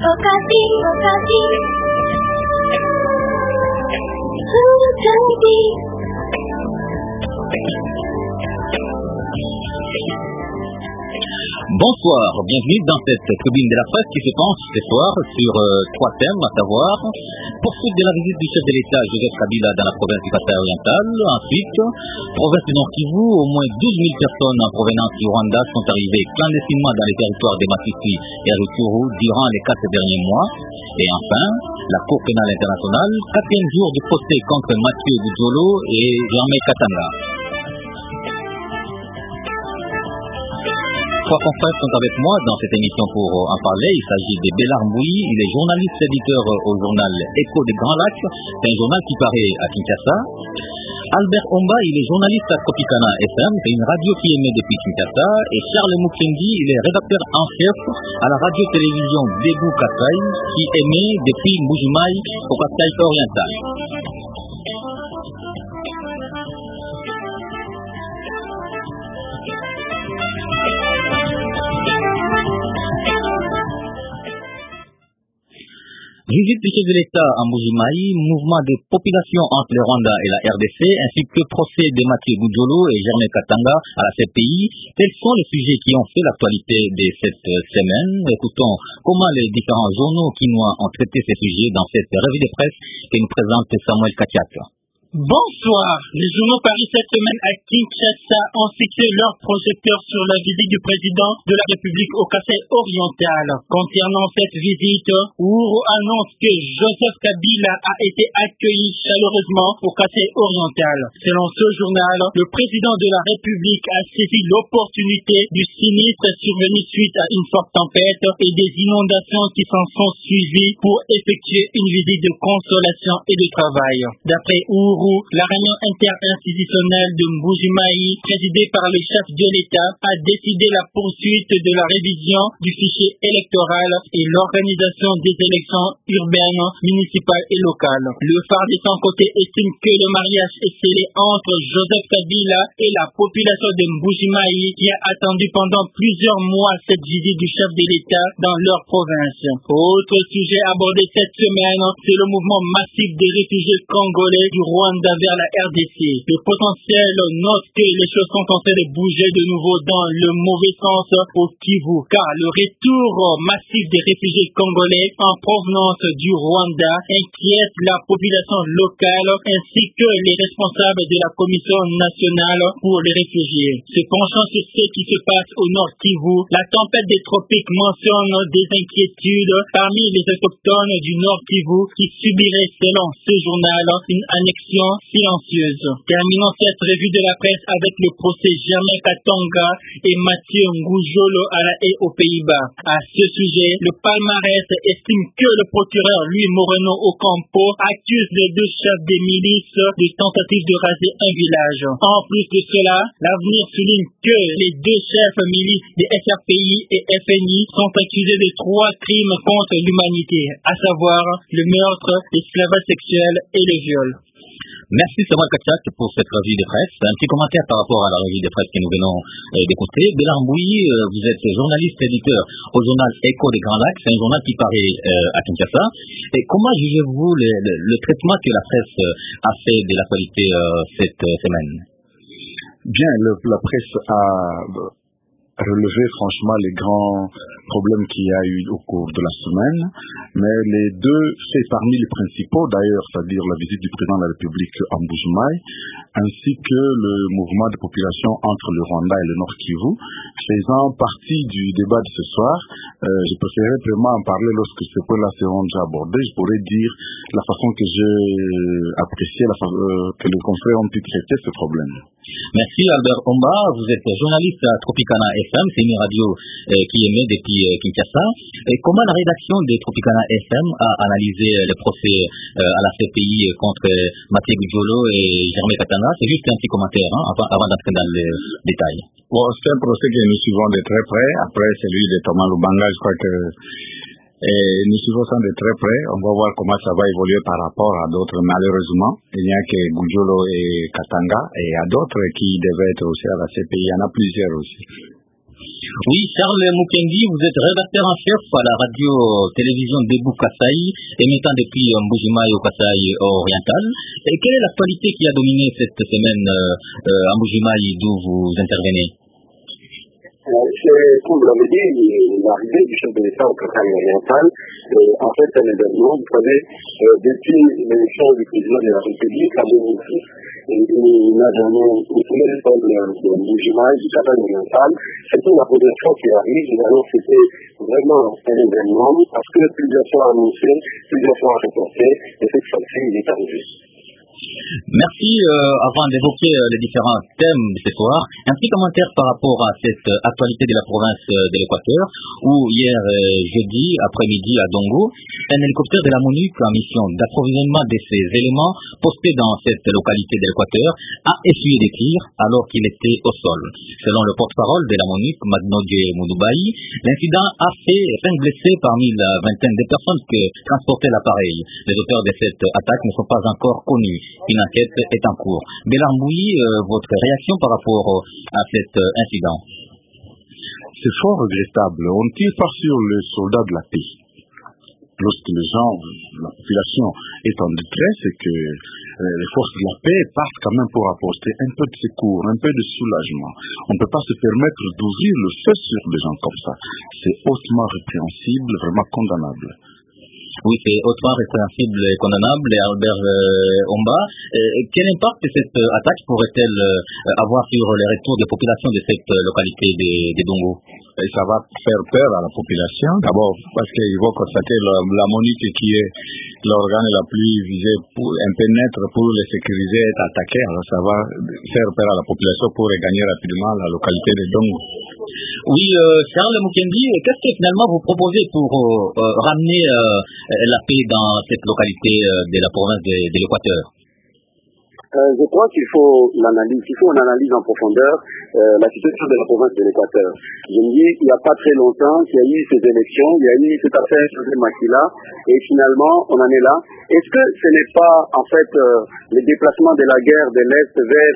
Bonsoir, bienvenue dans cette tribune de la presse qui se penche ce soir sur trois thèmes, à savoir poursuite de la visite du chef de l'État Joseph Kabila dans la province du Kasai oriental. Ensuite, province du Nord Kivu, au moins 12 000 personnes en provenance du Rwanda sont arrivées clandestinement dans les territoires de Masisi et Rutshuru durant les 4 derniers mois. Et enfin, la Cour pénale internationale, 4e jour du procès contre Mathieu Boudjolo et Germain Katanga. Trois confrères sont avec moi dans cette émission pour en parler. Il s'agit de Bélard Mbouyi, il est journaliste éditeur au journal Écho des Grands Lacs, c'est un journal qui paraît à Kinshasa. Albert Omba, il est journaliste à Tropicana FM, c'est une radio qui émet depuis Kinshasa. Et Charles Mukendi, il est rédacteur en chef à la radio-télévision Debout Kasai, qui émet depuis Mbujimayi au Kasai oriental. Visite du chef de l'État à Mbujimayi, mouvement de population entre le Rwanda et la RDC, ainsi que procès de Mathieu Boudjolo et Germain Katanga à la CPI. Tels sont les sujets qui ont fait l'actualité de cette semaine. Écoutons comment les différents journaux quinois ont traité ces sujets dans cette revue de presse que nous présente Samuel Katiak. Bonsoir. Les journaux Paris cette semaine à Kinshasa ont fixé leur projecteur sur la visite du président de la République au Kasai oriental. Concernant cette visite, Uhuru annonce que Joseph Kabila a été accueilli chaleureusement au Kasai oriental. Selon ce journal, le président de la République a saisi l'opportunité du sinistre survenu suite à une forte tempête et des inondations qui s'en sont suivies pour effectuer une visite de consolation et de travail. D'après Uhuru, la réunion interinstitutionnelle de Mbujimayi, présidée par le chef de l'État, a décidé la poursuite de la révision du fichier électoral et l'organisation des élections urbaines, municipales et locales. Le phare de son côté estime que le mariage est scellé entre Joseph Kabila et la population de Mbujimayi qui a attendu pendant plusieurs mois cette visite du chef de l'État dans leur province. Autre sujet abordé cette semaine, c'est le mouvement massif des réfugiés congolais du Rwanda vers la RDC. Le potentiel note que les choses sont en train de bouger de nouveau dans le mauvais sens au Kivu, car le retour massif des réfugiés congolais en provenance du Rwanda inquiète la population locale ainsi que les responsables de la Commission nationale pour les réfugiés. Se penchant sur ce qui se passe au Nord Kivu, la tempête des tropiques mentionne des inquiétudes parmi les autochtones du Nord Kivu qui subiraient, selon ce journal, une annexion silencieuse. Terminons cette revue de la presse avec le procès Germain Katanga et Mathieu Boudjolo à la haie aux Pays-Bas. À ce sujet, le palmarès estime que le procureur Louis Moreno Ocampo accuse les deux chefs des milices de tentative de raser un village. En plus de cela, l'avenir souligne que les deux chefs milices des FRPI et FNI sont accusés de 3 crimes contre l'humanité, à savoir le meurtre, l'esclavage sexuel et le viol. Merci Samuel Katiak pour cette revue de presse. Un petit commentaire par rapport à la revue de presse que nous venons d'écouter. Bélard Mbouyi, vous êtes journaliste éditeur au journal Écho des Grands Lacs. C'est un journal qui paraît à Kinshasa. Et comment jugez-vous le traitement que la presse a fait de l'actualité cette semaine? Bien, la presse a relevé franchement les grands problèmes qu'il y a eu au cours de la semaine, mais les deux faits parmi les principaux d'ailleurs, c'est-à-dire la visite du président de la République en Mbujimayi, ainsi que le mouvement de population entre le Rwanda et le Nord Kivu, faisant partie du débat de ce soir. Je préférerais vraiment en parler lorsque ce point-là sera déjà abordé. Je pourrais dire la façon que j'ai apprécié, que les confrères ont pu traiter ce problème. Merci Albert Omba, vous êtes journaliste à Tropicana FM, c'est une radio qui émet depuis Kinshasa. Et comment la rédaction de Tropicana FM a analysé le procès à la CPI contre Mathieu Boudjolo et Germain Katanga? C'est juste un petit commentaire avant d'entrer dans le détail. Bon, c'est un procès que nous suivons de très près. Après celui de Thomas Lubanga, je crois que nous suivons ça de très près. On va voir comment ça va évoluer par rapport à d'autres. Malheureusement, il n'y a que Boudjolo et Katanga, et il y a d'autres qui devaient être aussi à la CPI. Il y en a plusieurs aussi. Oui, Charles Mukendi, vous êtes rédacteur en chef à la radio-télévision Debout Kasaï, émettant depuis Mbujimaï au Kasaï oriental. Et quelle est l'actualité qui a dominé cette semaine à Mbujimaï d'où vous intervenez? C'est, comme vous l'avez dit, l'arrivée du chef de l'État au Kasaï oriental, en fait, un événement, vous savez, depuis l'élection du président de la République en 2006, il n'a jamais été l'école de Mbujimaï, du Kasaï oriental. C'était la première fois qu'il arrive, et alors c'était vraiment un événement, parce que plusieurs fois annoncé, plusieurs fois reporté, et cette fois-ci, il est arrivé. Merci. Avant d'évoquer les différents thèmes de ce soir, un petit commentaire par rapport à cette actualité de la province de l'Équateur, où hier jeudi après-midi à Dongo, un hélicoptère de la MONUC en mission d'approvisionnement de ces éléments postés dans cette localité de l'Équateur a essuyé des tirs alors qu'il était au sol. Selon le porte-parole de la MONUC, Magnoge Moudubaï, l'incident a fait 5 blessés parmi la vingtaine de personnes que transportait l'appareil. Les auteurs de cette attaque ne sont pas encore connus. Une enquête est en cours. Bélarmoui, votre réaction par rapport à cet incident? C'est fort regrettable. On ne tire pas sur le soldat de la paix. Lorsque les gens, la population est en détresse et que les forces de la paix partent quand même pour apporter un peu de secours, un peu de soulagement. On ne peut pas se permettre d'ouvrir le feu sur des gens comme ça. C'est hautement répréhensible, vraiment condamnable. Oui, c'est hautement répréhensible et condamnable. Et Albert Omba, quel impact cette attaque pourrait-elle avoir sur les retours des populations de cette localité des Dongo? Et ça va faire peur à la population, d'abord parce qu'ils vont constater la MONUC qui est l'organe la plus visé, un peu neutre pour les sécuriser, est attaqué. Alors ça va faire peur à la population pour regagner rapidement la localité de Dongo. Oui, Charles Mukendi, qu'est-ce que finalement vous proposez pour ramener la paix dans cette localité de la province de l'Équateur? Je crois qu'il faut une analyse en profondeur la situation de la province de l'Équateur. Je me dis, il n'y a pas très longtemps qu'il y a eu ces élections, il y a eu cette affaire de Makila, et finalement, on en est là. Est-ce que ce n'est pas, en fait, le déplacement de la guerre de l'Est vers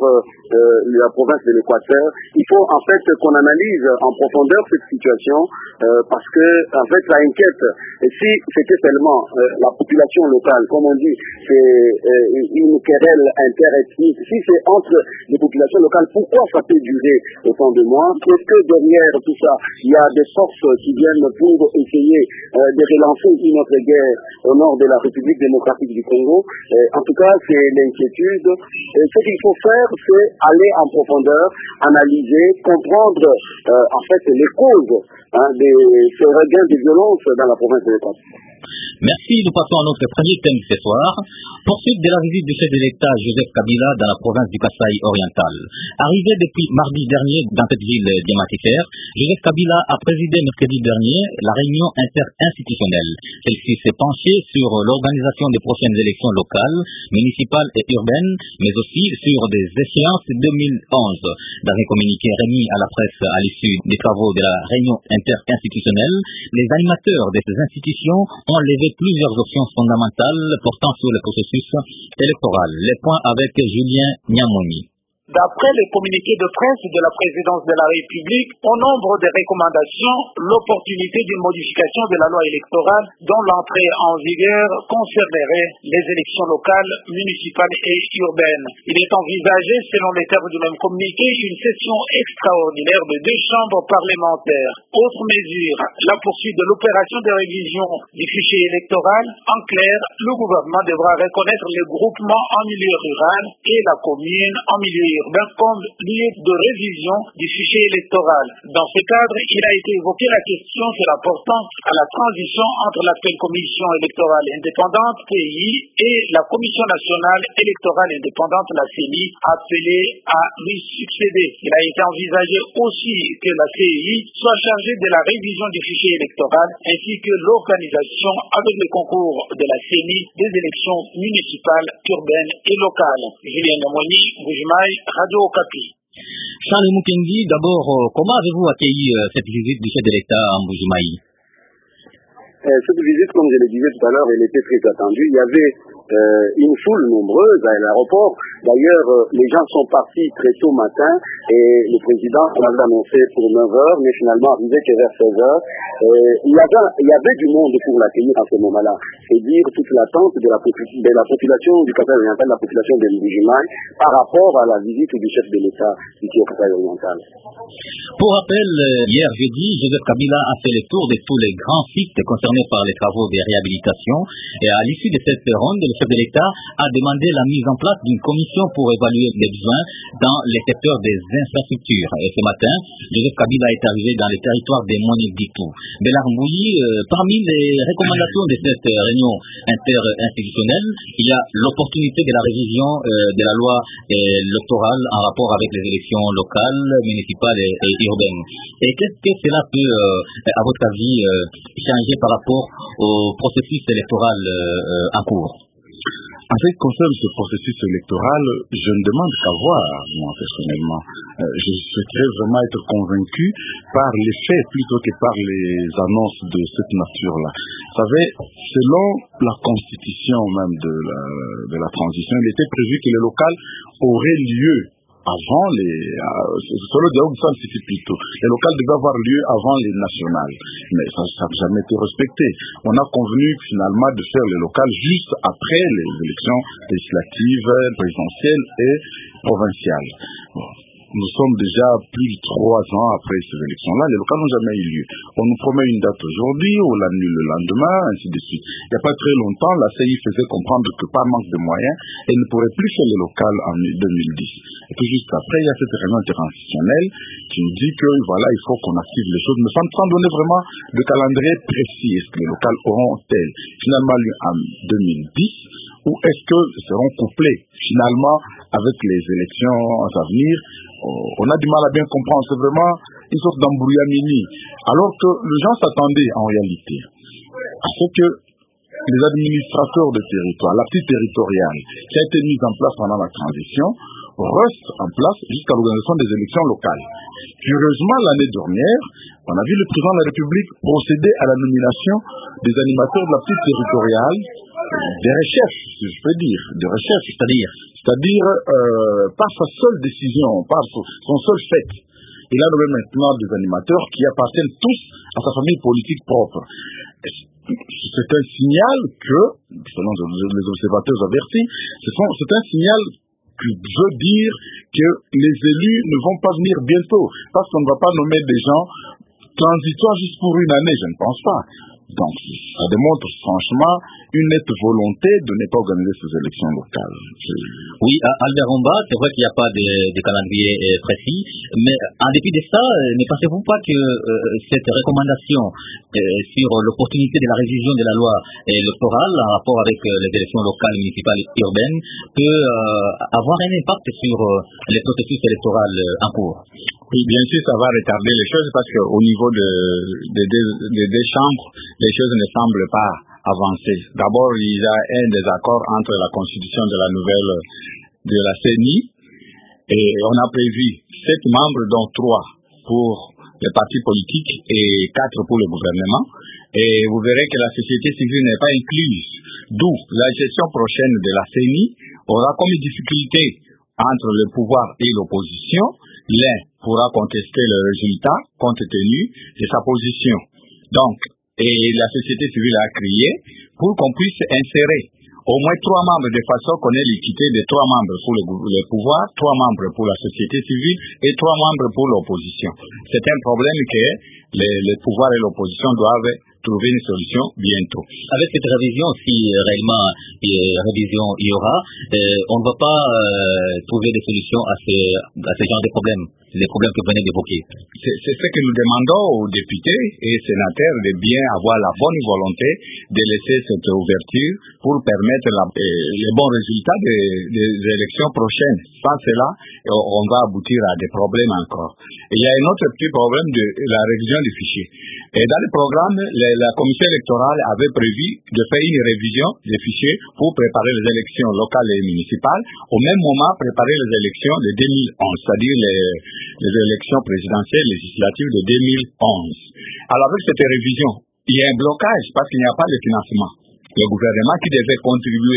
la province de l'Équateur? Il faut, en fait, qu'on analyse en profondeur cette situation, parce que, en fait, ça inquiète. Et si c'était seulement la population locale, comme on dit, c'est une querelle interethnique, si c'est entre les populations locales, pourquoi ça peut durer autant de mois? Est-ce que derrière tout ça, il y a des forces qui viennent pour essayer de relancer une autre guerre au nord de la République démocratique du Congo? En tout cas, c'est l'inquiétude. Ce qu'il faut faire, c'est aller en profondeur, analyser, comprendre en fait les causes de ce regain de violence dans la province de l'Équateur. Merci. Nous passons à notre premier thème ce soir. Poursuite de la visite du chef de l'État Joseph Kabila dans la province du Kasaï oriental. Arrivé depuis mardi dernier dans cette ville diamantifère, Joseph Kabila a présidé mercredi dernier la réunion interinstitutionnelle. Celle-ci s'est penchée sur l'organisation des prochaines élections locales, municipales et urbaines, mais aussi sur des échéances 2011. Dans un communiqué remis à la presse à l'issue des travaux de la réunion interinstitutionnelle, les animateurs de ces institutions ont levé plusieurs options fondamentales portant sur le processus électoral. Les points avec Julien Niamoni. D'après les communiqués de presse de la présidence de la République, au nombre des recommandations, l'opportunité d'une modification de la loi électorale dont l'entrée en vigueur concernerait les élections locales, municipales et urbaines. Il est envisagé, selon les termes du même communiqué, une session extraordinaire de 2 chambres parlementaires. Autre mesure, la poursuite de l'opération de révision du fichier électoral. En clair, le gouvernement devra reconnaître les groupements en milieu rural et la commune en milieu urbain comme lieu de révision du fichier électoral. Dans ce cadre, il a été évoqué la question sur l'importance à la transition entre l'actuelle commission électorale indépendante, CEI, et la commission nationale électorale indépendante, la CENI, appelée à lui succéder. Il a été envisagé aussi que la CEI soit chargée de la révision du fichier électoral ainsi que l'organisation avec le concours de la CENI des élections municipales, urbaines et locales. Julien Niamoni, Mbujimaï, Radio Okapi. Charles Mukendi, d'abord, comment avez-vous accueilli cette visite du chef de l'État à Mbujimaï? Cette visite, comme je le disais tout à l'heure, elle était très attendue. Il y avait une foule nombreuse à l'aéroport. D'ailleurs, les gens sont partis très tôt matin et le président l'avait annoncé pour 9h, mais finalement arrivé que vers 16h. Il y avait du monde pour l'accueillir à ce moment-là. C'est dire toute l'attente de la population du Kasaï oriental, la population de Mbujimaï, par rapport à la visite du chef de l'État ici au Kasaï oriental. Pour rappel, hier jeudi, Joseph Kabila a fait le tour de tous les grands sites concernés par les travaux de réhabilitation et à l'issue de cette ronde, le chef de l'État a demandé la mise en place d'une commission pour évaluer les besoins dans les secteurs des infrastructures. Et ce matin, Joseph Kabila est arrivé dans le territoire des Moniditou. Bélard Mbouyi, parmi les recommandations de cette réunion interinstitutionnelle, il y a l'opportunité de la révision de la loi électorale en rapport avec les élections locales, municipales et urbaines. Et qu'est-ce que cela peut, à votre avis, changer par rapport au processus électoral en cours? En ce qui concerne ce processus électoral, je ne demande qu'à voir, moi personnellement. Je souhaiterais vraiment être convaincu par les faits plutôt que par les annonces de cette nature-là. Vous savez, selon la constitution même de la transition, il était prévu que les locales auraient lieu avant sur le dialogue c'est plutôt. Les locales devaient avoir lieu avant les nationales. Mais ça n'a jamais été respecté. On a convenu finalement de faire les locales juste après les élections législatives, présidentielles et provinciales. Bon. Nous sommes déjà plus de 3 ans après ces élections-là. Les locales n'ont jamais eu lieu. On nous promet une date aujourd'hui, on l'annule le lendemain, ainsi de suite. Il n'y a pas très longtemps, la CI faisait comprendre que par manque de moyens, elle ne pourrait plus faire les locales en 2010. Et puis juste après, il y a cette réunion interinstitutionnelle qui nous dit que voilà, il faut qu'on active les choses, mais sans donner vraiment de calendrier précis. Est-ce que les locales auront-elles finalement lieu en 2010 ou est-ce qu'elles seront couplées finalement avec les élections à venir? On a du mal à bien comprendre. C'est vraiment une sorte d'embrouillamini. Alors que les gens s'attendaient en réalité à ce que les administrateurs de territoire, la petite territoriale qui a été mise en place pendant la transition, reste en place jusqu'à l'organisation des élections locales. Curieusement, l'année dernière, on a vu le président de la République procéder à la nomination des animateurs de la petite territoriale, des recherches, si je peux dire, des recherches, c'est-à-dire par sa seule décision, par son seul fait. Il a nommé maintenant des animateurs qui appartiennent tous à sa famille politique propre. C'est un signal que, selon les observateurs avertis, c'est un signal qui veut dire que les élus ne vont pas venir bientôt, parce qu'on ne va pas nommer des gens transitoires juste pour une année, je ne pense pas. Donc, ça démontre franchement une nette volonté de ne pas organiser ces élections locales. Oui, Albert Romba, c'est vrai qu'il n'y a pas de calendrier précis, mais en dépit de ça, ne pensez-vous pas que cette recommandation sur l'opportunité de la révision de la loi électorale en rapport avec les élections locales, municipales et urbaines peut avoir un impact sur les processus électoraux en cours? Oui, bien sûr, ça va retarder les choses parce qu'au niveau des deux chambres, les choses ne semblent pas avancer. D'abord, il y a un désaccord entre la constitution de la CENI et on a prévu 7 membres, dont 3 pour les partis politiques et 4 pour le gouvernement. Et vous verrez que la société civile n'est pas incluse. D'où la gestion prochaine de la CENI aura comme difficulté entre le pouvoir et l'opposition. L'un pourra contester le résultat compte tenu de sa position. Donc, et la société civile a crié pour qu'on puisse insérer au moins 3 membres de façon qu'on ait l'équité de 3 membres pour le pouvoir, 3 membres pour la société civile et 3 membres pour l'opposition. C'est un problème que le pouvoir et l'opposition doivent trouver une solution bientôt. Avec cette révision, si réellement révision il y aura, on ne va pas trouver des solutions à ce genre de problèmes, les problèmes que vous venez d'évoquer. C'est ce que nous demandons aux députés et sénateurs de bien avoir la bonne volonté de laisser cette ouverture pour permettre les bons résultats des élections prochaines. Sans cela, on va aboutir à des problèmes encore. Il y a un autre petit problème de la révision du fichier. Et dans le programme, la commission électorale avait prévu de faire une révision des fichiers pour préparer les élections locales et municipales, au même moment préparer les élections de 2011, c'est-à-dire les élections présidentielles législatives de 2011. Alors avec cette révision, il y a un blocage parce qu'il n'y a pas de financement. Le gouvernement qui devait contribuer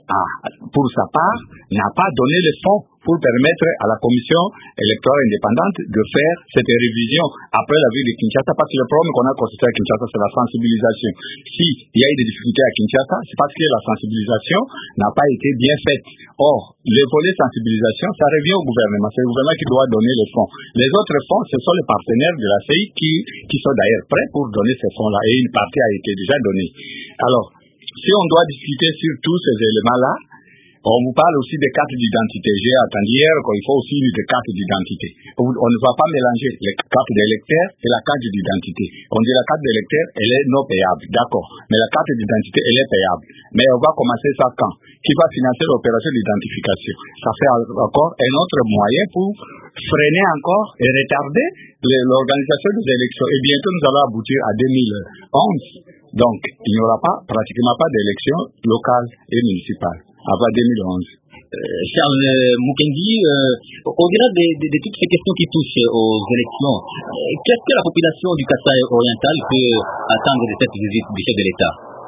pour sa part, n'a pas donné les fonds pour permettre à la commission électorale indépendante de faire cette révision après la ville de Kinshasa, parce que le problème qu'on a constaté à Kinshasa, c'est la sensibilisation. Si il y a eu des difficultés à Kinshasa, c'est parce que la sensibilisation n'a pas été bien faite. Or, le volet sensibilisation, ça revient au gouvernement. C'est le gouvernement qui doit donner les fonds. Les autres fonds, ce sont les partenaires de la CI qui sont d'ailleurs prêts pour donner ces fonds-là, et une partie a été déjà donnée. Alors, si on doit discuter sur tous ces éléments-là, on vous parle aussi des cartes d'identité. J'ai entendu hier qu'il faut aussi des cartes d'identité. On ne va pas mélanger les cartes d'électeur et la carte d'identité. On dit la carte d'électeur, elle est non payable, d'accord. Mais la carte d'identité, elle est payable. Mais on va commencer ça quand? Qui va financer l'opération d'identification? Ça fait encore un autre moyen pour freiner encore et retarder l'organisation des élections. Et bientôt, nous allons aboutir à 2011. Donc, il n'y aura pratiquement pas d'élections locales et municipales avant 2011. Charles Mukendi, au-delà de toutes ces questions qui touchent aux élections, qu'est-ce que la population du Kasaï oriental peut attendre de cette visite du chef de l'État?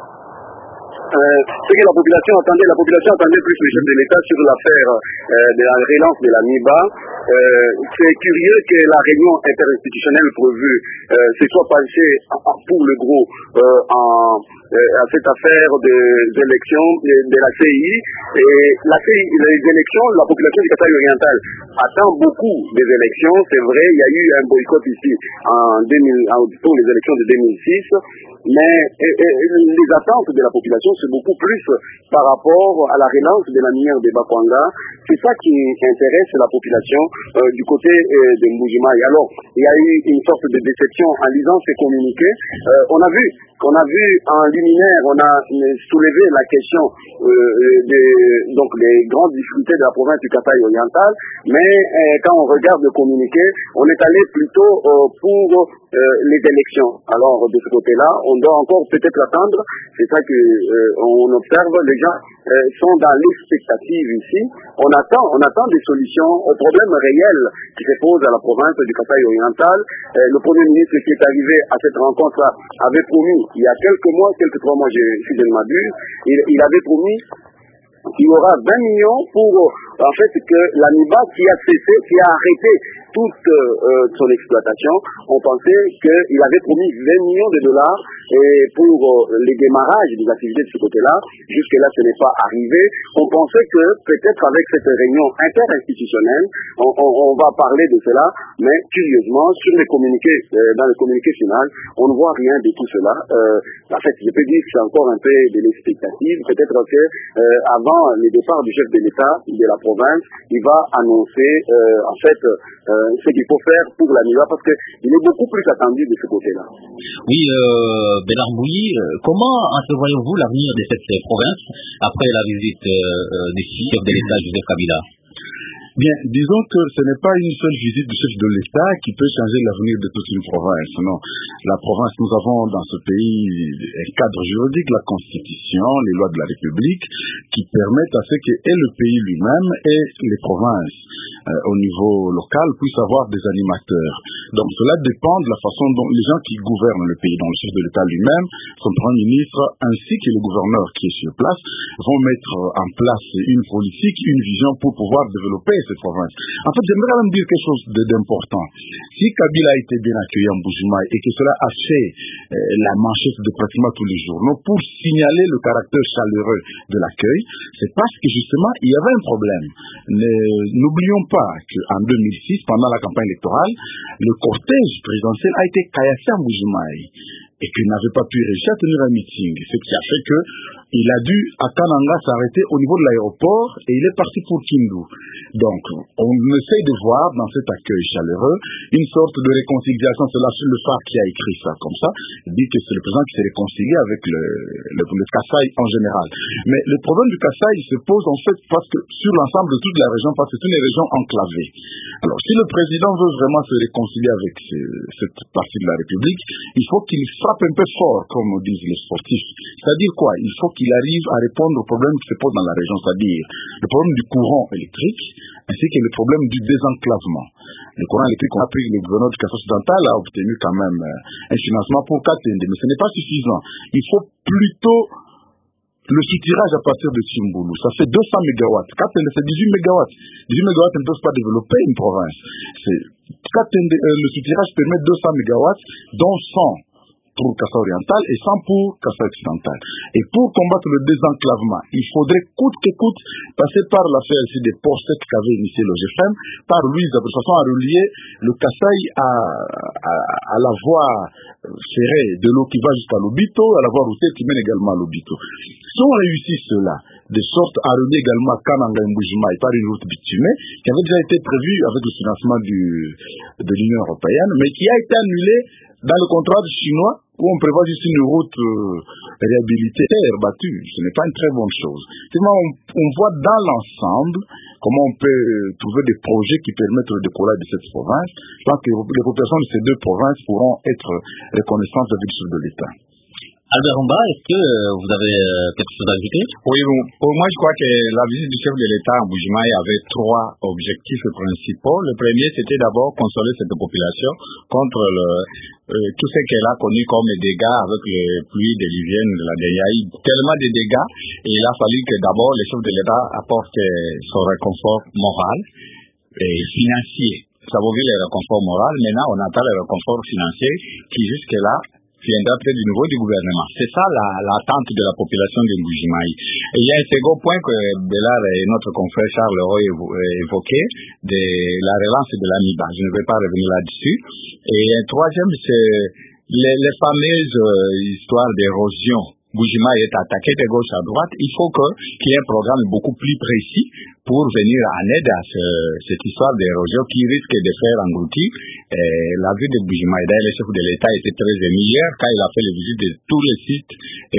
Ce que la population attendait plus le chef de l'État sur l'affaire de la relance de la MIBA. C'est curieux que la réunion interinstitutionnelle prévue se soit passée pour le gros à cette affaire des élections de la CI. Et les élections, la population du Kasaï oriental attend beaucoup des élections. C'est vrai, il y a eu un boycott ici pour les élections de 2006. Mais les attentes de la population, c'est beaucoup plus par rapport à la relance de la minière de Bakwanga. C'est ça qui intéresse la population du côté de Mbujimayi. Alors, il y a eu une sorte de déception en lisant ces communiqués. On a vu en liminaire, on a soulevé la question donc les grandes difficultés de la province du Kasaï oriental, mais quand on regarde le communiqué, on est allé plutôt pour les élections. Alors, de ce côté-là, on doit encore peut-être attendre. C'est ça que on observe. Les gens sont dans l'expectative ici. On attend des solutions aux problèmes réels qui se posent à la province du Kasaï oriental. Le Premier ministre qui est arrivé à cette rencontre-là avait promis, il y a quelques 3 mois, si je ne m'abuse, il avait promis qu'il y aura 20 millions pour, en fait, que la MIBA qui a arrêté toute son exploitation, on pensait qu'il avait promis 20 millions de dollars et pour les démarrages des activités de ce côté-là. Jusque-là, ce n'est pas arrivé. On pensait que peut-être avec cette réunion interinstitutionnelle, on va parler de cela, mais curieusement, sur les communiqués, dans le communiqué final, on ne voit rien de tout cela. En fait, je peux dire que c'est encore un peu de l'expectative. Peut-être que avant le départ du chef de l'État de la province, il va annoncer en fait ce qu'il faut faire pour la MIBA, parce qu'il est beaucoup plus attendu de ce côté-là. Oui, Bernard Mbouyi, comment entrevoyez-vous l'avenir de cette province après la visite du chef de l'État Joseph Kabila? Bien, disons que ce n'est pas une seule visite du chef de l'État qui peut changer l'avenir de toute une province. Non, la province, nous avons dans ce pays un cadre juridique, la Constitution, les lois de la République, qui permettent à ce que et le pays lui-même et les provinces au niveau local puissent avoir des animateurs. Donc cela dépend de la façon dont les gens qui gouvernent le pays, dont le chef de l'État lui-même, son Premier ministre, ainsi que le gouverneur qui est sur place, vont mettre en place une politique, une vision pour pouvoir développer cette province. En fait, j'aimerais même dire quelque chose d'important. Si Kabila a été bien accueilli en Mbujimayi et que cela a fait la manchette de pratiquement tous les journaux pour signaler le caractère chaleureux de l'accueil, c'est parce que justement, il y avait un problème. N'oublions pas qu'en 2006, pendant la campagne électorale, le cortège présidentiel a été caillassé à Mbujimayi et qu'il n'avait pas pu réussir à tenir un meeting. Ce qui a fait qu'il a dû, à Kananga, s'arrêter au niveau de l'aéroport et il est parti pour Kindu. Donc, on essaie de voir dans cet accueil chaleureux une sorte de réconciliation. C'est là le phare qui a écrit ça comme ça. Il dit que c'est le président qui s'est réconcilié avec le Kasaï en général. Mais le problème du Kasaï se pose en fait parce que sur l'ensemble de toute la région, parce que c'est une région enclavée. Alors, si le président veut vraiment se réconcilier avec cette partie de la République, il faut qu'il frappe un peu fort, comme disent les sportifs. C'est-à-dire quoi? Il faut qu'il arrive à répondre aux problèmes qui se posent dans la région, c'est-à-dire le problème du courant électrique, ainsi que le problème du désenclavement. Le courant électrique, on a pris, le gouverneur du Kasaï occidental a obtenu quand même un financement pour Katende, mais ce n'est pas suffisant. Il faut plutôt le soutirage à partir de Chimbulu, ça fait 200 mégawatts. C'est 18 mégawatts. 18 mégawatts ne peuvent pas développer une province. Le soutirage permet 200 mégawatts, dont 100 pour Kassa oriental et 100 pour Kassa occidental. Et pour combattre le désenclavement, il faudrait coûte que coûte passer par la CLC des postes qu'avait initié le GFM, par Louise, de façon à relier le Kasaï à la voie ferrée de l'eau qui va jusqu'à Lobito, à la voie routière qui mène également à Lobito. Si on réussit cela, de sorte à relier également Kananga et Mbujimaï par une route bitumée, qui avait déjà été prévue avec le financement de l'Union européenne, mais qui a été annulée dans le contrat chinois, où on prévoit juste une route réhabilitée, battue. Ce n'est pas une très bonne chose. On voit dans l'ensemble comment on peut trouver des projets qui permettent le décollage de cette province. Je pense que les populations de ces deux provinces pourront être reconnaissantes vis-à-vis du chef de l'État. Albert Humba, est-ce que vous avez quelque chose à ajouter? Oui, bon, pour moi, je crois que la visite du chef de l'État à Mbujimaï avait 3 objectifs principaux. Le premier, c'était d'abord consoler cette population contre tout ce qu'elle a connu comme dégâts avec les pluies diluviennes de la Déyaï. Tellement de dégâts, et il a fallu que d'abord le chef de l'État apporte son réconfort moral et financier. Ça veut dire le réconfort moral. Maintenant, on attend le réconfort financier qui, jusque-là, viendra peut-être du niveau du gouvernement. C'est ça l'attente de la population de Mbujimaï. Et il y a un second point que Bélard et notre confrère Charles Leroy évoqué, de la relance de l'AMIBA. Je ne vais pas revenir là-dessus. Et un troisième, c'est les fameuses histoires d'érosion. Mbujimaï est attaqué de gauche à droite. Il faut qu'il y ait un programme beaucoup plus précis pour venir en aide à cette histoire d'érosion qui risque de faire engloutir la ville de Mbujimaï. D'ailleurs, le chef de l'État était très ému hier quand il a fait les visites de tous les sites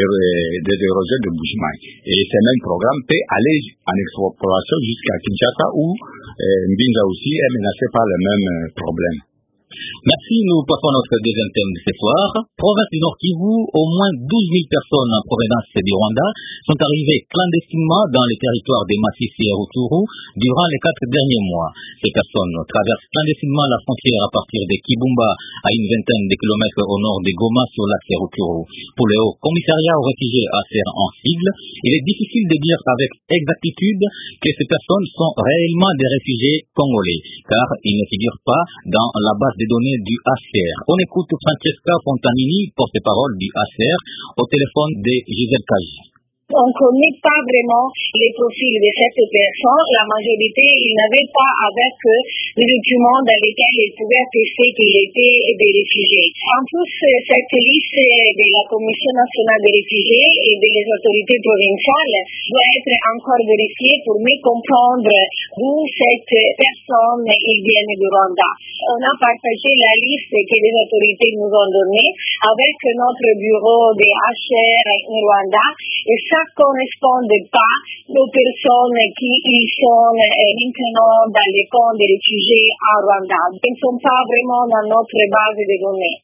des érosions de Mbujimaï. Et ce même programme peut aller en exploration jusqu'à Kinshasa où Mbinza aussi est menacé par le même problème. Merci, nous passons à notre deuxième thème de ce soir. Province du Nord Kivu, au moins 12 000 personnes en provenance du Rwanda sont arrivées clandestinement dans les territoires des Masisi et Rutshuru durant les 4 derniers mois. Ces personnes traversent clandestinement la frontière à partir de Kibumba à une vingtaine de kilomètres au nord de Goma sur l'axe Rutshuru. Pour le Haut Commissariat aux réfugiés ACR en sigle, il est difficile de dire avec exactitude que ces personnes sont réellement des réfugiés congolais, car ils ne figurent pas dans la base des données du ACR. On écoute Francesca Fontanini, porte-parole du ACR, au téléphone de Gisèle Kaji. On ne connaît pas vraiment les profils de cette personne. La majorité, ils n'avaient pas avec eux les documents dans lesquels ils pouvaient attester qu'ils étaient des réfugiés. En plus, cette liste de la Commission nationale des réfugiés et des autorités provinciales doit être encore vérifiée pour mieux comprendre d'où cette personne vient du Rwanda. On a partagé la liste que les autorités nous ont donnée avec notre bureau de HR en Rwanda et ça ne correspond pas aux personnes qui sont maintenant dans les camps de réfugiés en Rwanda. Ils ne sont pas vraiment dans notre base de données.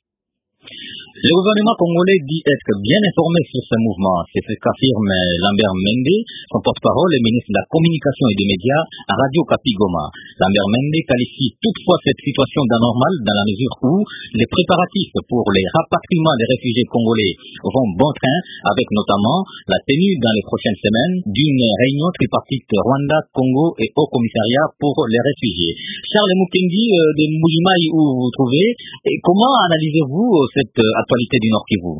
Le gouvernement congolais dit être bien informé sur ce mouvement. C'est ce qu'affirme Lambert Mende, son porte-parole et ministre de la Communication et des Médias à Radio Okapi Goma. Lambert Mende qualifie toutefois cette situation d'anormale dans la mesure où les préparatifs pour les rapatriements des réfugiés congolais vont bon train, avec notamment la tenue dans les prochaines semaines d'une réunion tripartite Rwanda, Congo et Haut Commissariat pour les réfugiés. Charles Mukendi de Mbujimaï, où vous vous trouvez, et comment analysez-vous cette actualité du Nord Kivu?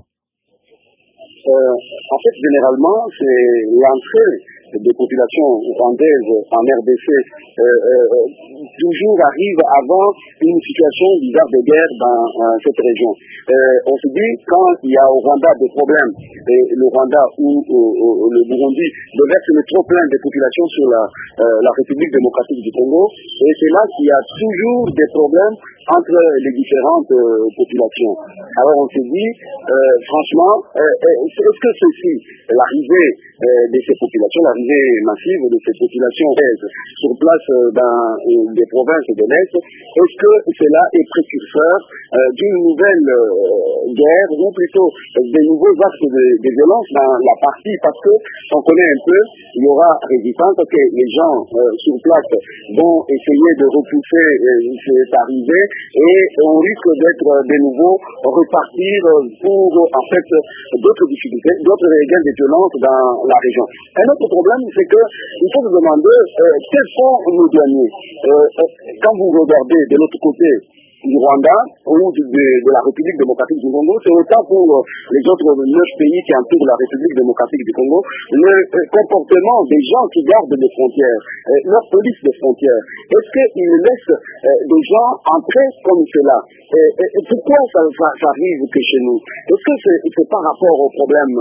En fait, généralement, c'est l'entrée des populations rwandaises en RDC toujours arrive avant une situation bizarre de guerre dans cette région. On se dit, quand il y a au Rwanda des problèmes, et le Rwanda ou le Burundi déverse le trop plein des populations sur la République démocratique du Congo, et c'est là qu'il y a toujours des problèmes entre les différentes populations. Alors on se dit, franchement, est-ce que ceci, l'arrivée de ces populations, l'arrivée arrivée massive de cette population sur place dans des provinces de l'Est, est-ce que cela est précurseur d'une nouvelle guerre ou plutôt des nouveaux actes de violence dans la partie, parce que on connaît un peu, il y aura résistance, que les gens sur place vont essayer de repousser cette arrivée et on risque d'être de nouveau repartir pour en fait d'autres difficultés, d'autres gains de violence dans la région. Un autre problème, c'est que il faut se demander quels sont nos douaniers. Quand vous regardez de l'autre côté du Rwanda ou de la République démocratique du Congo, c'est autant pour les autres 9 pays qui entourent la République démocratique du Congo, le comportement des gens qui gardent les frontières, leur police des frontières. Est-ce qu'ils laissent des gens entrer comme cela? Et pourquoi ça arrive que chez nous? Est-ce que c'est par rapport au problème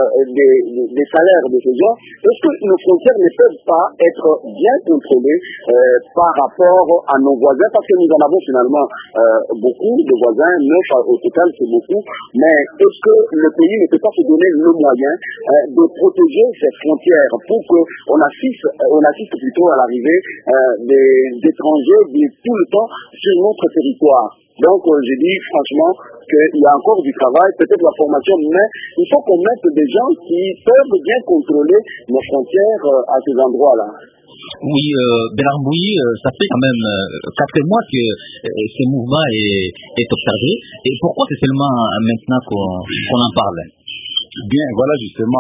des salaires de ces gens? Est-ce que nos frontières ne peuvent pas être bien contrôlées par rapport à nos voisins? Parce que nous en avons finalement beaucoup de voisins, 9 au total, c'est beaucoup, mais est-ce que le pays ne peut pas se donner le moyen de protéger ses frontières pour qu'on assiste plutôt à l'arrivée des étrangers tout le temps sur notre territoire? Donc, je dis franchement qu'il y a encore du travail, peut-être la formation, mais il faut qu'on mette des gens qui peuvent bien contrôler nos frontières à ces endroits-là. Oui, Bernard Mbouyi, ça fait quand même 4 mois que ce mouvement est observé. Et pourquoi c'est seulement maintenant qu'on en parle? Bien, voilà justement.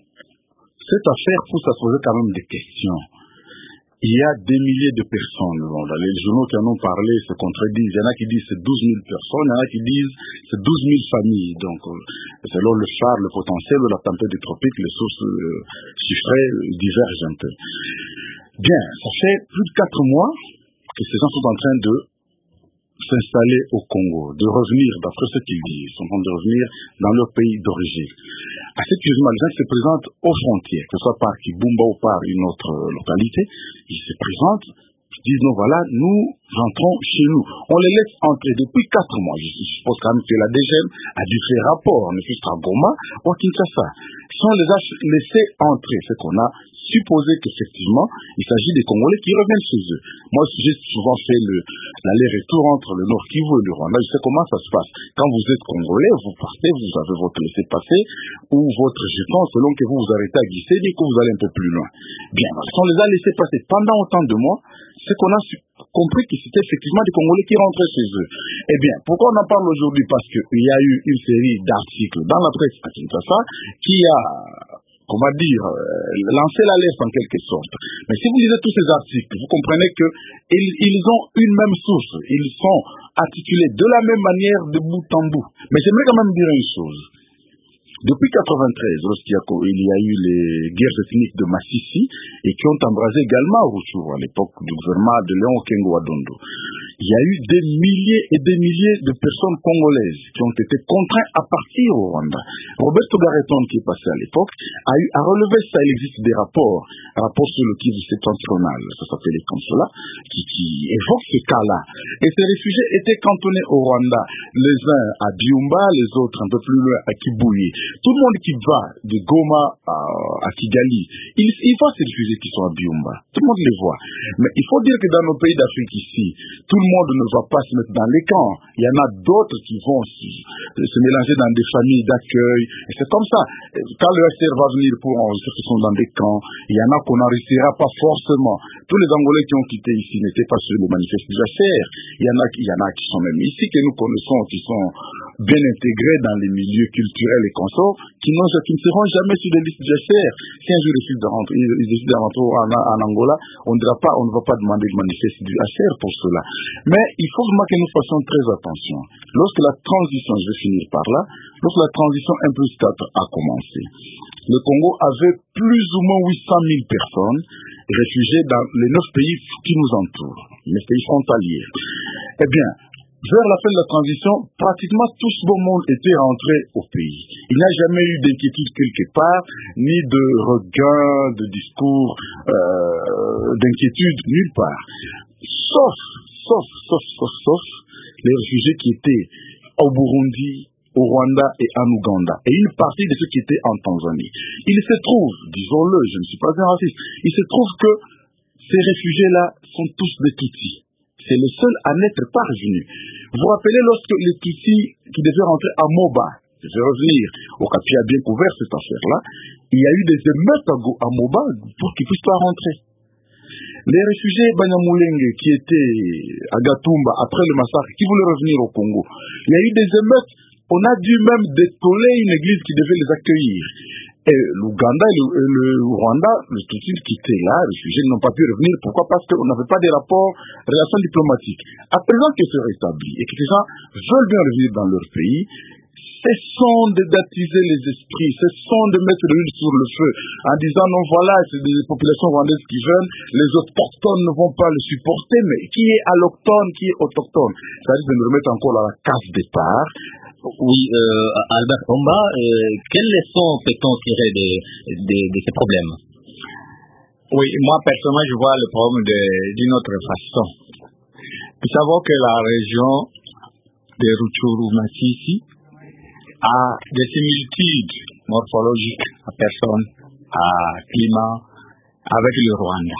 Cette affaire pousse à poser quand même des questions. Il y a des milliers de personnes. Les journaux qui en ont parlé se contredisent. Il y en a qui disent c'est 12 000 personnes, il y en a qui disent c'est 12 000 familles. Donc, selon le phare, le potentiel de la tempête des tropiques, les sources chiffrées divergent un peu. Bien, ça fait plus de 4 mois que ces gens sont en train de s'installer au Congo, de revenir, d'après ce qu'ils disent, ils sont en train de revenir dans leur pays d'origine. Assez curieusement, les gens qui se présentent aux frontières, que ce soit par Kibumba ou par une autre localité, ils se présentent, ils disent non, voilà, nous rentrons chez nous. On les laisse entrer depuis 4 mois. Je suppose quand même que la DGM a dû faire rapport, ne fût-ce qu'à Goma ou à Kinshasa. Si on les a laissés entrer, c'est qu'on a supposé qu'effectivement, il s'agit des Congolais qui reviennent chez eux. Moi, j'ai souvent fait l'aller-retour entre le Nord Kivu et le Rwanda. Je sais comment ça se passe. Quand vous êtes Congolais, vous partez, vous avez votre laissez-passer ou votre jeton selon que vous vous arrêtez à glisser et que vous allez un peu plus loin. Bien, si on les a laissés passer pendant autant de mois, c'est qu'on a compris que c'était effectivement des Congolais qui rentraient chez eux. Eh bien, pourquoi on en parle aujourd'hui? Parce qu'il y a eu une série d'articles dans la presse à Kinshasa qui a, comment dire, lancé l'alerte en quelque sorte. Mais si vous lisez tous ces articles, vous comprenez qu'ils ont une même source. Ils sont articulés de la même manière de bout en bout. Mais j'aimerais quand même dire une chose. Depuis 1993, lorsqu'il y a eu les guerres ethniques de Massissi et qui ont embrasé également Rutshuru à l'époque du gouvernement de Léon Kengo Adondo, il y a eu des milliers et des milliers de personnes congolaises qui ont été contraintes à partir au Rwanda. Roberto Garreton, qui est passé à l'époque, a eu à relever ça. Il existe des rapports sur le Kivu septentrional, ça s'appelait comme cela, qui évoquent ce cas-là. Et ces réfugiés étaient cantonnés au Rwanda, les uns à Byumba, les autres un peu plus loin à Kibuye. Tout le monde qui va de Goma à Kigali, il voit ces réfugiés qui sont à Byumba. Tout le monde les voit. Mais il faut dire que dans nos pays d'Afrique ici, tout le monde ne va pas se mettre dans les camps. Il y en a d'autres qui vont se mélanger dans des familles d'accueil. Et c'est comme ça. Quand le HCR va venir pour ceux qui sont dans des camps, il y en a qu'on n'enregistrera pas forcément. Tous les Angolais qui ont quitté ici n'étaient pas sur le manifeste du HCR. Il y en a qui sont même ici, que nous connaissons, qui sont bien intégrés dans les milieux culturels et consorts, qui ne seront jamais sur les listes du HCR. Si un jour ils décident de rentrer en Angola, on ne va pas demander le manifeste du HCR pour cela. Mais il faut vraiment que nous fassions très attention. Lorsque la transition, je vais finir par là, lorsque la transition 1+4 a commencé, le Congo avait plus ou moins 800 000 personnes réfugiées dans les 9 pays qui nous entourent, les pays frontaliers. Eh bien, vers la fin de la transition, pratiquement tout ce beau monde était rentré au pays. Il n'y a jamais eu d'inquiétude quelque part, ni de regain, de discours, d'inquiétude nulle part. Sauf les réfugiés qui étaient au Burundi, au Rwanda et en Ouganda, et une partie de ceux qui étaient en Tanzanie. Il se trouve, disons-le, je ne suis pas un raciste, il se trouve que ces réfugiés-là sont tous des Tutsis. C'est le seul à n'être pas revenu. Vous vous rappelez lorsque les Tutsis qui devaient rentrer à Moba, je vais revenir, Okapi a bien couvert cette affaire-là, il y a eu des émeutes à Moba pour qu'ils ne puissent pas rentrer. Les réfugiés Banyamulenge qui étaient à Gatumba après le massacre, qui voulaient revenir au Congo, il y a eu des émeutes. On a dû même détoler une église qui devait les accueillir. Et l'Ouganda et le Rwanda, les Tutsis qui étaient là, les réfugiés n'ont pas pu revenir. Pourquoi? Parce qu'on n'avait pas de rapports, relations diplomatiques. À présent que c'est rétabli et que les gens veulent bien revenir dans leur pays, cessons d'attiser les esprits, cessons de mettre l'huile sur le feu en disant non voilà, c'est des populations rwandaises qui viennent, les autochtones ne vont pas le supporter, mais qui est alloctone, qui est autochtone? Ça risque de nous remettre encore à la case départ. Oui, Albert Omba, quelles leçons peut-on tirer de ces problèmes? Oui, moi personnellement je vois le problème d'une autre façon. Vous savez que la région de Rutshuru-Masisi a des similitudes morphologiques à personne, à climat, avec le Rwanda.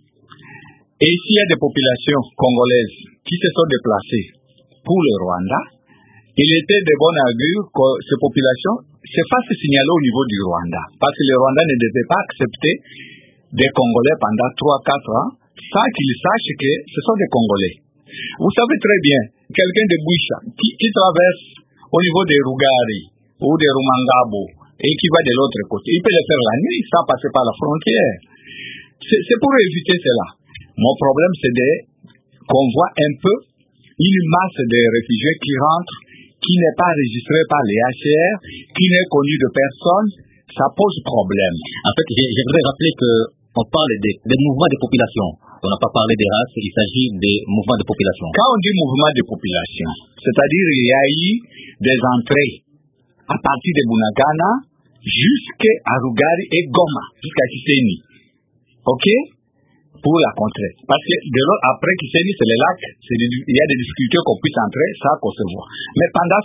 Et ici, il y a des populations congolaises qui se sont déplacées pour le Rwanda. Il était de bon augure que ces populations se fassent signaler au niveau du Rwanda. Parce que le Rwanda ne devait pas accepter des Congolais pendant 3-4 ans sans qu'ils sachent que ce sont des Congolais. Vous savez très bien, quelqu'un de Boucha qui traverse au niveau des Rugari ou des Rumangabo et qui va de l'autre côté, il peut le faire la nuit sans passer par la frontière. C'est pour éviter cela. Mon problème, c'est qu'on voit un peu une masse de réfugiés qui rentrent, qui n'est pas enregistrée par les HCR, qui n'est connue de personne. Ça pose problème. En fait, je voudrais rappeler qu'on parle des mouvements de population. On n'a pas parlé des races, il s'agit des mouvements de population. Quand on dit mouvement de population, c'est-à-dire il y a eu des entrées à partir de Bunagana jusqu'à Rugari et Goma, jusqu'à Kiseni. OK? Pour la contrée. Parce que après Kiseni, c'est le lac, il y a des difficultés qu'on puisse entrer, ça qu'on se voit. Mais pendant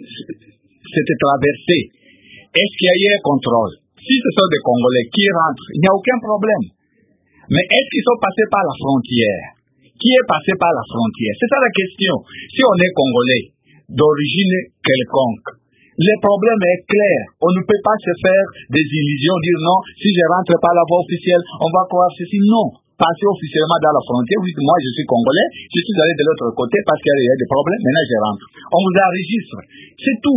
cette traversée, est-ce qu'il y a eu un contrôle? Si ce sont des Congolais qui rentrent, il n'y a aucun problème. Mais est-ce qu'ils sont passés par la frontière? Qui est passé par la frontière? C'est ça la question. Si on est Congolais, d'origine quelconque, le problème est clair. On ne peut pas se faire des illusions, dire non, si je rentre par la voie officielle, on va croire ceci. Non. Passer officiellement dans la frontière, vous dites, moi je suis Congolais, je suis allé de l'autre côté parce qu'il y a des problèmes, maintenant je rentre. On vous enregistre. C'est tout.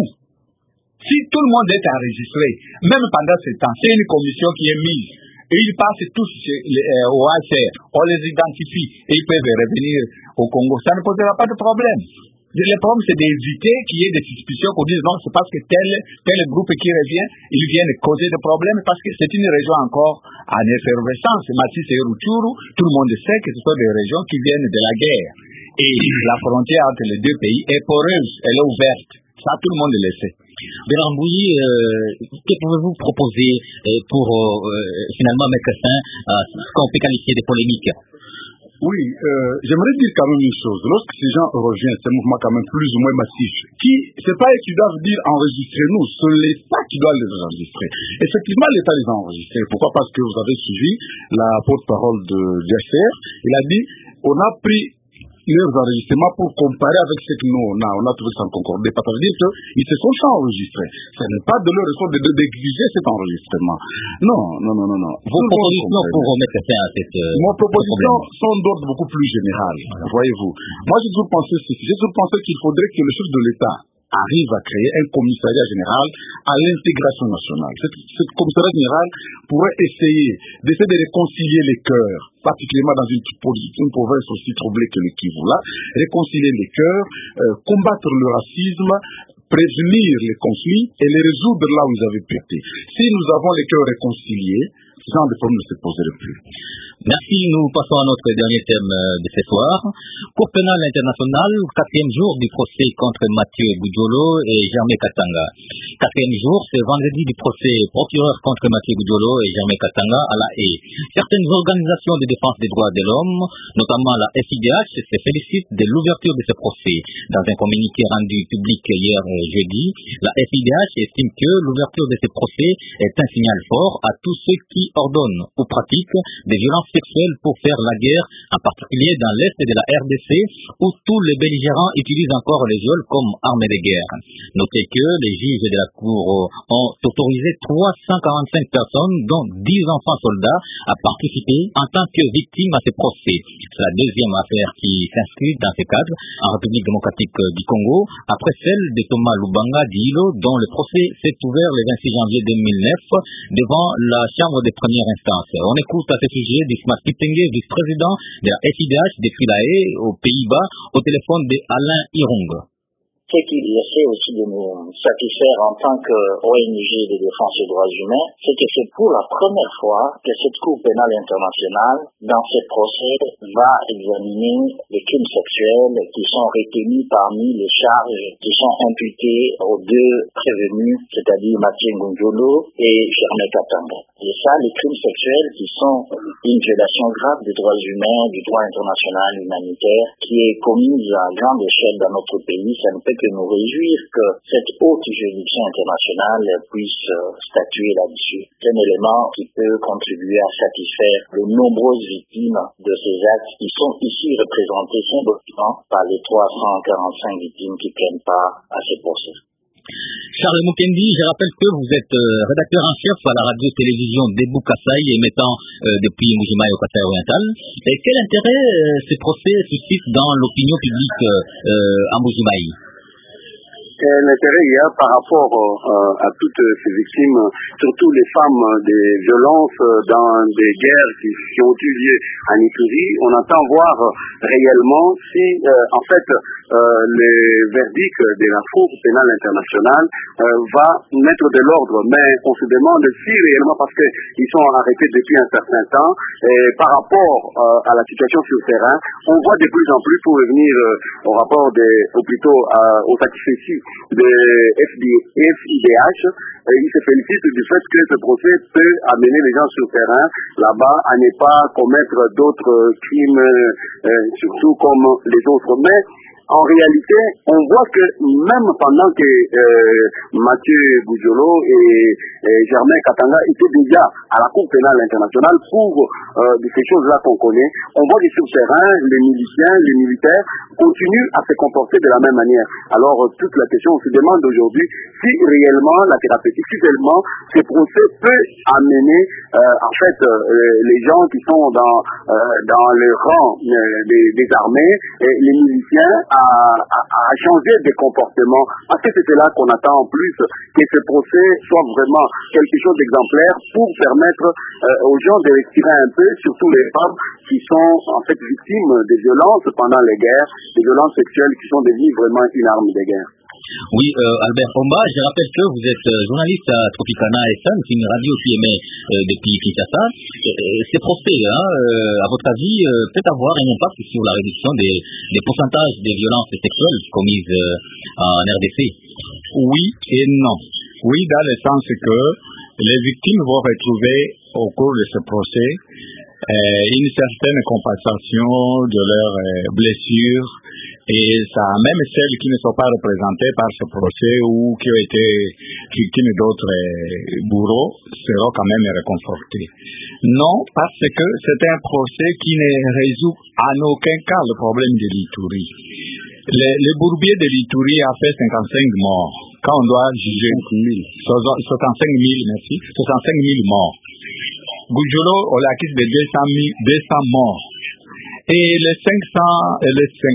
Si tout le monde est enregistré, même pendant ce temps, c'est une commission qui est mise. Et ils passent tous au HCR, on les identifie et ils peuvent revenir au Congo. Ça ne posera pas de problème. Le problème, c'est d'éviter qu'il y ait des suspicions qu'on dise non, c'est parce que tel groupe qui revient, ils viennent causer des problèmes parce que c'est une région encore en effervescence. Masisi et Rutshuru, tout le monde sait que ce sont des régions qui viennent de la guerre. Et la frontière entre les deux pays est poreuse, elle est ouverte. Ça, tout le monde le sait. Bernard Mbouyi, que pouvez-vous proposer pour finalement mettre fin à ce qu'on peut qualifier de polémique? Oui, j'aimerais dire quand même une chose. Lorsque ces gens reviennent, c'est un mouvement quand même plus ou moins massif, c'est pas eux qui doivent dire enregistrez-nous, c'est l'État qui doit les enregistrer. Effectivement, l'État les a enregistrés. Pourquoi? Parce que vous avez suivi la porte-parole de DSR. Il a dit, on a pris leurs enregistrements pour comparer avec ce que nous on a trouvé sans concorder. Ça veut dire qu'ils se sont enregistrés. Ce n'est pas de leur ressort d'exiger cet enregistrement. Non. Vos propositions pour remettre fin à cette... Mes propositions sont d'ordre beaucoup plus général, voyez-vous. Moi, j'ai toujours pensé ceci. J'ai toujours pensé qu'il faudrait que le chef de l'État arrive à créer un commissariat général à l'intégration nationale. Ce commissariat général pourrait essayer de réconcilier les cœurs, particulièrement dans une province aussi troublée que le Kivu là, réconcilier les cœurs, combattre le racisme, prévenir les conflits et les résoudre là où ils avaient pété. Si nous avons les cœurs réconciliés, ce genre de problème ne se poserait plus. Merci, nous passons à notre dernier thème de ce soir. Cour pénale internationale, 4e jour du procès contre Mathieu Boudjolo et Germain Katanga. 4e jour, c'est vendredi du procès procureur contre Mathieu Boudjolo et Germain Katanga à La Haye. Certaines organisations de défense des droits de l'homme, notamment la FIDH, se félicitent de l'ouverture de ce procès. Dans un communiqué rendu public hier jeudi, la FIDH estime que l'ouverture de ces procès est un signal fort à tous ceux qui ordonnent ou pratiquent des violences sexuelles pour faire la guerre, en particulier dans l'est de la RDC, où tous les belligérants utilisent encore les viols comme arme de guerre. Notez que les juges de la Cour ont autorisé 345 personnes, dont 10 enfants soldats, à participer en tant que victimes à ces procès. C'est la deuxième affaire qui s'inscrit dans ce cadre en République démocratique du Congo, après celle de Thomas Lubanga Dilo, dont le procès s'est ouvert le 26 janvier 2009 devant la Chambre des premières instances. On écoute à ce sujet Dismas Kitenge, vice-président de la FIDH de Philae aux Pays-Bas, au téléphone de Alain Irung. Ce qui essaie aussi de nous satisfaire en tant qu'ONG de défense des droits humains, c'est que c'est pour la première fois que cette Cour pénale internationale, dans ce procès, va examiner les crimes sexuels qui sont retenus parmi les charges qui sont imputées aux deux prévenus, c'est-à-dire Mathieu Ngunjolo et Germain Katanga. Et ça, les crimes sexuels qui sont une violation grave des droits humains, du droit international humanitaire, qui est commise à grande échelle dans notre pays, ça ne peut que nous réjouir que cette haute juridiction internationale puisse statuer là-dessus. C'est un élément qui peut contribuer à satisfaire de nombreuses victimes de ces actes qui sont ici représentées symboliquement par les 345 victimes qui prennent part à ces procès. Charles Mukendi, je rappelle que vous êtes rédacteur en chef à la radio-télévision Debout Kasaï, émettant depuis Mbuji-Mayi au Kasaï oriental. Et quel intérêt ces procès suscitent dans l'opinion publique à Mbuji-Mayi? L'intérêt il y a par rapport à toutes ces victimes, surtout les femmes des violences dans des guerres qui ont eu lieu en Ituri. On entend voir réellement si en fait les verdicts de la Cour pénale internationale va mettre de l'ordre, mais on se demande si réellement, parce qu'ils sont arrêtés depuis un certain temps, et par rapport à la situation sur le terrain, on voit de plus en plus, pour revenir au rapport ou plutôt aux satisfecits de FIDH, il se félicite du fait que ce procès peut amener les gens sur le terrain là-bas à ne pas commettre d'autres crimes, surtout comme les autres. Mais en réalité, on voit que même pendant que Mathieu Boujolo et Germain Katanga étaient déjà à la Cour pénale internationale pour ces choses-là qu'on connaît, on voit que sur le terrain, les miliciens, les militaires continuent à se comporter de la même manière. Alors, toute la question, on se demande aujourd'hui si réellement la thérapeutique, si réellement ces procès peut amener en fait les gens qui sont dans le rang des armées, et les miliciens, à changer de comportement, parce que c'est là qu'on attend en plus que ce procès soit vraiment quelque chose d'exemplaire pour permettre aux gens de respirer un peu, surtout les femmes qui sont en fait victimes des violences pendant les guerres, des violences sexuelles qui sont devenues vraiment une arme de guerre. Oui, Albert Omba, je rappelle que vous êtes journaliste à Tropicana FM, c'est une radio qui émet depuis Kinshasa. Ces procès, à votre avis, peut avoir un impact sur la réduction des pourcentages des violences sexuelles commises en RDC? Oui et non. Oui, dans le sens que les victimes vont retrouver au cours de ce procès une certaine compensation de leurs blessures, et ça, même celles qui ne sont pas représentées par ce procès ou qui ont été victimes d'autres bourreaux seront quand même réconfortées. Non, parce que c'est un procès qui ne résout en aucun cas le problème de l'Ituri. Le bourbier de l'Ituri a fait 55 morts. Quand on doit juger 65 000 morts. Boujolo, on l'accuse de 200 morts. Et les 54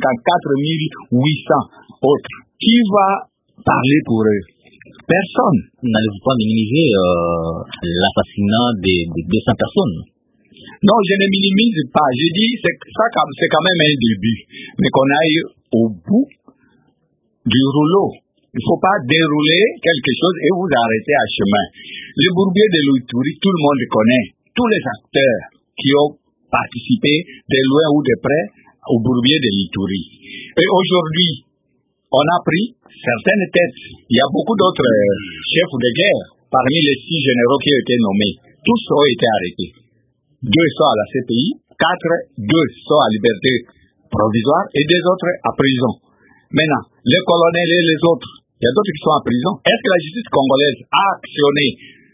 800 autres, qui va parler pour eux? Personne. N'allez-vous pas minimiser l'assassinat des 200 personnes? Non, je ne minimise pas. Je dis c'est quand même un début. Mais qu'on aille au bout du rouleau. Il ne faut pas dérouler quelque chose et vous arrêter à chemin. Le bourbier de l'Ituri, tout le monde le connaît. Tous les acteurs qui ont participé de loin ou de près au bourbier de l'Ituri. Et aujourd'hui, on a pris certaines têtes. Il y a beaucoup d'autres chefs de guerre parmi les 6 généraux qui ont été nommés. Tous ont été arrêtés. 2 sont à la CPI, 2 sont à liberté provisoire et 2 autres à prison. Maintenant, les colonels et les autres, il y a d'autres qui sont en prison. Est-ce que la justice congolaise a actionné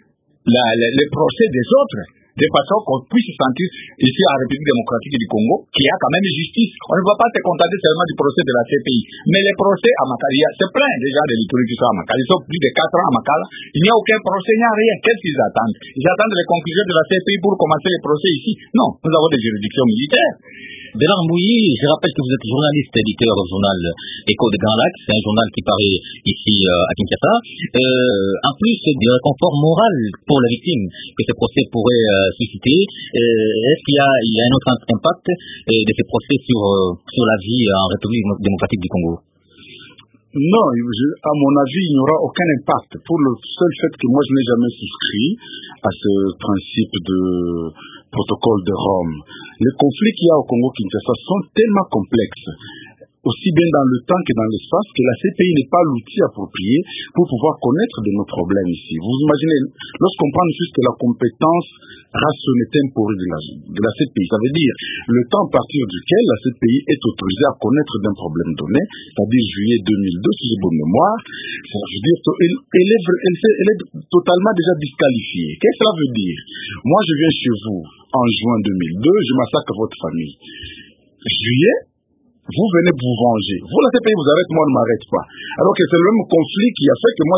les procès des autres de façon qu'on puisse se sentir ici à la République démocratique du Congo qu'il y a quand même justice? On ne va pas se contenter seulement du procès de la CPI. Mais les procès à Makala, c'est plein déjà de l'historique qui sont à Makala. Ils sont plus de 4 ans à Makala. Il n'y a aucun procès, il n'y a rien. Qu'est-ce qu'ils attendent? Ils attendent les conclusions de la CPI pour commencer les procès ici? Non, nous avons des juridictions militaires. Bernard Mouilly, je rappelle que vous êtes journaliste, éditeur au journal Écho de Grand Lac. C'est un journal qui paraît ici à Kinshasa. En plus du réconfort moral pour la victime que ce procès pourrait susciter, est-ce qu'il y a un autre impact de ces procès sur la vie en République démocratique du Congo? Non, à mon avis, il n'y aura aucun impact pour le seul fait que moi je n'ai jamais souscrit à ce principe de protocole de Rome. Les conflits qu'il y a au Congo-Kinshasa sont tellement complexes, aussi bien dans le temps que dans l'espace, que la CPI n'est pas l'outil approprié pour pouvoir connaître de nos problèmes ici. Vous imaginez, lorsqu'on prend juste la compétence rationnelle temporelle de la CPI, ça veut dire le temps à partir duquel la CPI est autorisée à connaître d'un problème donné, c'est-à-dire juillet 2002, si j'ai bonne mémoire, ça veut dire qu'elle est totalement déjà disqualifiée. Qu'est-ce que cela veut dire? Moi, je viens chez vous en juin 2002, je massacre votre famille. Juillet, vous venez vous venger. Vous, la CPI, vous arrête, moi, on ne m'arrête pas. Alors que c'est le même conflit qui a fait que moi,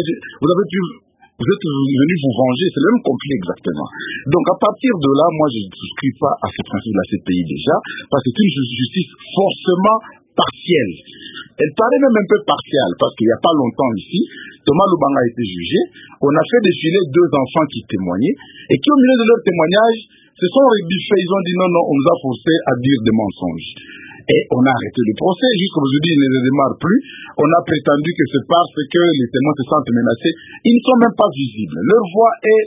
vous êtes venus vous venger, c'est le même conflit exactement. Donc à partir de là, moi je ne souscris pas à ce principe de la CPI déjà, parce que c'est une justice forcément partielle. Elle paraît même un peu partielle, parce qu'il n'y a pas longtemps ici, Thomas Lubanga a été jugé, on a fait défiler 2 enfants qui témoignaient, et qui au milieu de leur témoignage se sont rebiffés, ils ont dit non, on nous a forcé à dire des mensonges. Et on a arrêté le procès, jusqu'aujourd'hui, ils ne les démarrent plus. On a prétendu que c'est parce que les témoins se sentent menacés. Ils ne sont même pas visibles. Leur voix est,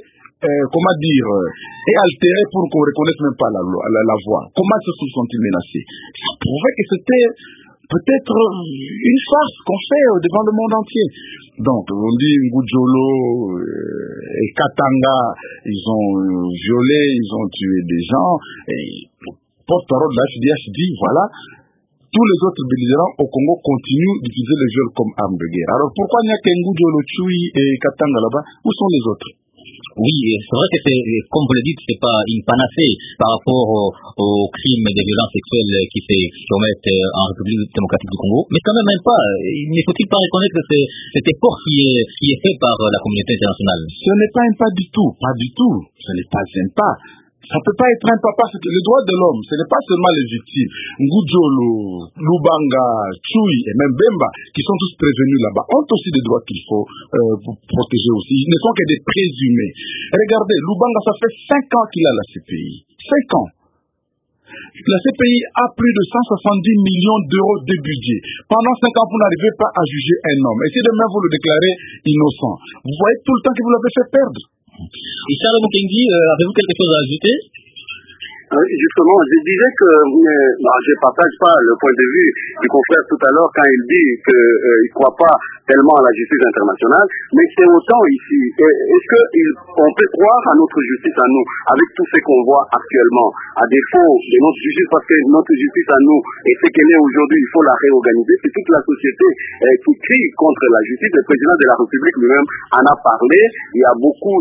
est altérée pour qu'on ne reconnaisse même pas la voix. Comment se sont-ils menacés? Ça prouvait que c'était peut-être une farce qu'on fait devant le monde entier. Donc, on dit Ngudjolo et Katanga, ils ont violé, ils ont tué des gens, et porte-parole de la FDH dit, voilà, tous les autres belligérants au Congo continuent d'utiliser le viol comme arme de guerre. Alors pourquoi il n'y a qu'Ngudjolo, Chui et Katanga là-bas? Où sont les autres? Oui, c'est vrai que comme vous le dites, c'est pas une panacée par rapport aux crimes et des violences sexuelles qui se commettent en République démocratique du Congo, mais quand même pas. Ne faut-il pas reconnaître que cet effort qui est fait par la communauté internationale? Ce n'est pas un pas du tout, pas du tout. Ce n'est pas un pas. Ça ne peut pas être un pas parce que le droit de l'homme, ce n'est pas seulement les victimes. Ngudjolo, Lubanga, Chui et même Bemba, qui sont tous prévenus là-bas, ont aussi des droits qu'il faut protéger aussi. Ils ne sont que des présumés. Regardez, Lubanga, ça fait 5 ans qu'il a la CPI. 5 ans. La CPI a plus de 170 millions d'euros de budget. Pendant 5 ans, vous n'arrivez pas à juger un homme. Et si demain vous le déclarez innocent, vous voyez tout le temps que vous l'avez fait perdre. Charles Mukengi, avez-vous quelque chose à ajouter? Justement, je disais que je ne partage pas le point de vue du confrère tout à l'heure quand il dit qu'il ne croit pas tellement à la justice internationale, mais c'est autant ici. Est-ce qu'on peut croire à notre justice à nous, avec tout ce qu'on voit actuellement, à défaut de notre justice, parce que notre justice à nous, et ce qu'elle est aujourd'hui, il faut la réorganiser. C'est toute la société qui crie contre la justice. Le président de la République lui-même en a parlé. Il y a beaucoup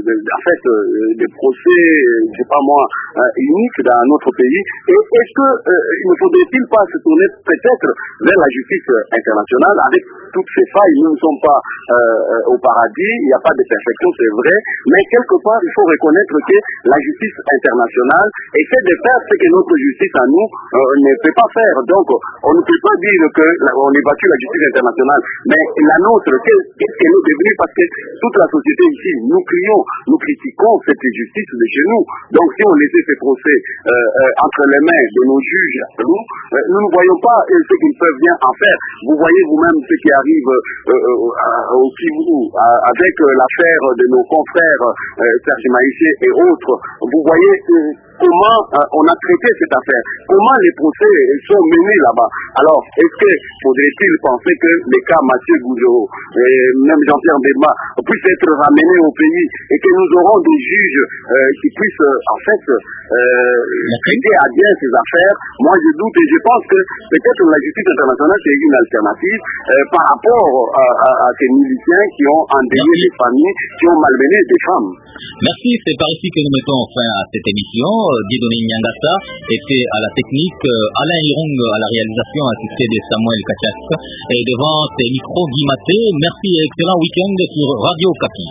de procès, je sais pas moi, dans notre pays. Et est-ce que il ne faudrait-il pas se tourner peut-être vers la justice internationale? Avec toutes ces failles, nous ne sommes pas au paradis, il n'y a pas de perfection, c'est vrai, mais quelque part il faut reconnaître que la justice internationale essaie de faire ce que notre justice à nous ne peut pas faire. Donc on ne peut pas dire qu'on évacue la justice internationale, mais la nôtre, qu'est-ce qu'elle est devenue? Parce que toute la société ici, nous crions, nous critiquons cette justice de chez nous. Donc si on laissait ces procès entre les mains de nos juges, nous ne voyons pas ce qu'ils peuvent bien en faire. Vous voyez vous-même ce qui arrive au Kivu avec l'affaire de nos confrères Serge Maïché et autres. Vous voyez comment on a traité cette affaire, comment les procès sont menés là-bas. Alors, est-ce que faudrait-il penser que les cas Mathieu Goudreau et même Jean-Pierre Bemba puissent être ramenés au pays et que nous aurons des juges qui puissent en fait traiter à bien ces affaires? Moi, je doute et je pense que peut-être la justice internationale c'est une alternative par rapport à ces miliciens qui ont endeuillé des familles, qui ont malmené des femmes. Merci, c'est par ici que nous mettons fin à cette émission. Dieudonné Nyangasa était à la technique, Alain Hirung à la réalisation, assisté de Samuel Kachak, et devant ces micros Guy Maté. Merci et excellent week-end sur Radio Okapi.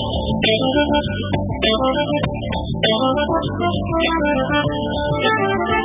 Thank you.